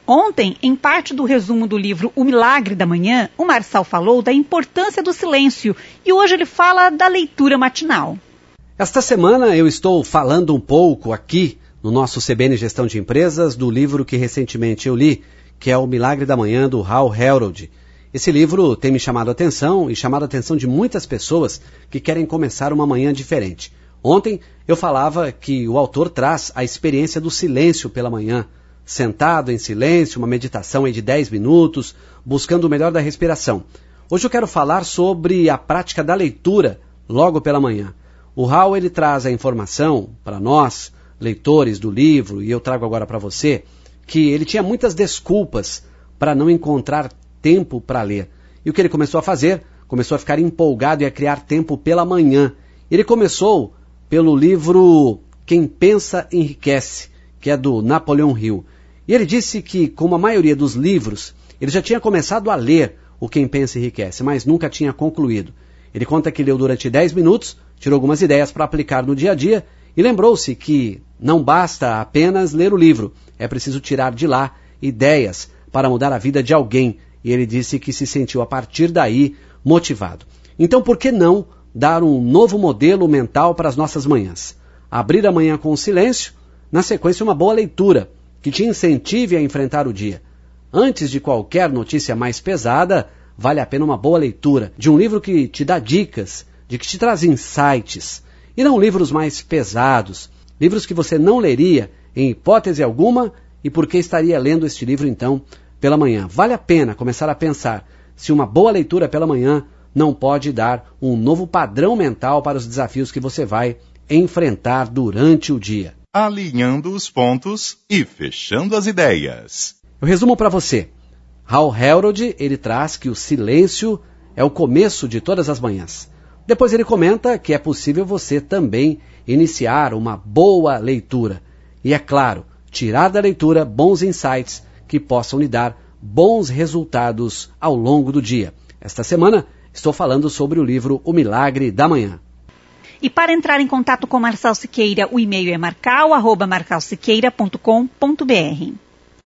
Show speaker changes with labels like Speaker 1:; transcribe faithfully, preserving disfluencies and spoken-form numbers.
Speaker 1: Ontem, em parte do resumo do livro O Milagre da Manhã, o Marçal falou da importância do silêncio e hoje ele fala da leitura matinal.
Speaker 2: Esta semana eu estou falando um pouco aqui no nosso C B N Gestão de Empresas do livro que recentemente eu li, que é O Milagre da Manhã, do Hal Herold. Esse livro tem me chamado a atenção e chamado a atenção de muitas pessoas que querem começar uma manhã diferente. Ontem eu falava que o autor traz a experiência do silêncio pela manhã, sentado em silêncio, uma meditação aí de dez minutos, buscando o melhor da respiração. Hoje eu quero falar sobre a prática da leitura logo pela manhã. O Hal, ele traz a informação para nós, leitores do livro, e eu trago agora para você, que ele tinha muitas desculpas para não encontrar tempo para ler. E o que ele começou a fazer? Começou a ficar empolgado e a criar tempo pela manhã. Ele começou pelo livro Quem Pensa Enriquece, que é do Napoleão Hill. E ele disse que, como a maioria dos livros, ele já tinha começado a ler o Quem Pensa Enriquece, mas nunca tinha concluído. Ele conta que leu durante dez minutos, tirou algumas ideias para aplicar no dia a dia e lembrou-se que não basta apenas ler o livro, é preciso tirar de lá ideias para mudar a vida de alguém. E ele disse que se sentiu a partir daí motivado. Então por que não dar um novo modelo mental para as nossas manhãs? Abrir a manhã com silêncio, na sequência uma boa leitura, que te incentive a enfrentar o dia. Antes de qualquer notícia mais pesada, vale a pena uma boa leitura de um livro que te dá dicas, de que te traz insights, e não livros mais pesados, livros que você não leria em hipótese alguma, e por que estaria lendo este livro então pela manhã. Vale a pena começar a pensar se uma boa leitura pela manhã não pode dar um novo padrão mental para os desafios que você vai enfrentar durante o dia.
Speaker 3: Alinhando os pontos e fechando as ideias.
Speaker 2: Eu resumo para você. Hal Herold, ele traz que o silêncio é o começo de todas as manhãs. Depois ele comenta que é possível você também iniciar uma boa leitura. E é claro, tirar da leitura bons insights que possam lhe dar bons resultados ao longo do dia. Esta semana estou falando sobre o livro O Milagre da Manhã.
Speaker 1: E para entrar em contato com Marçal Siqueira, o e-mail é marcal arroba marcal siqueira ponto com ponto br.